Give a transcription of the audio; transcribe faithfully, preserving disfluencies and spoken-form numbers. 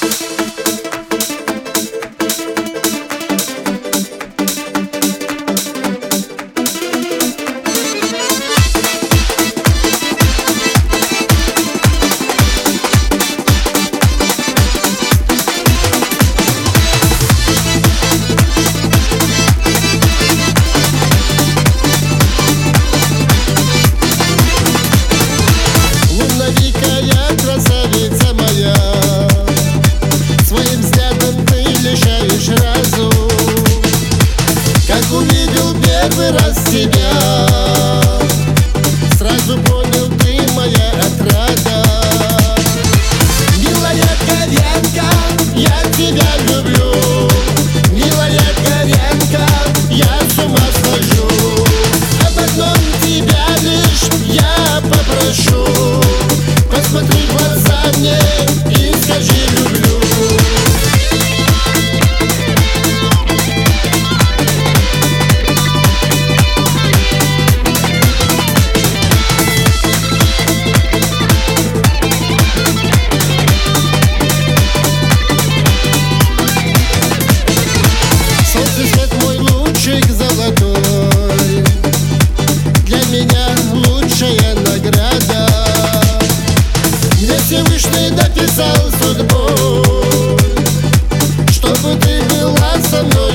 Красавица моя, своим взглядом ты лишаешь разум. Как увидел первый раз тебя, сразу понял, ты моя отрада. Милая кореянка, я тебя люблю. Милая кореянка, я с ума схожу. Об одном тебя лишь я попрошу: посмотри в глаза мне и скажи люблю. Солнце свет мой лучик золотой, для меня лучшая награда. Мне Всевышний написал судьбой, чтобы ты была со мной.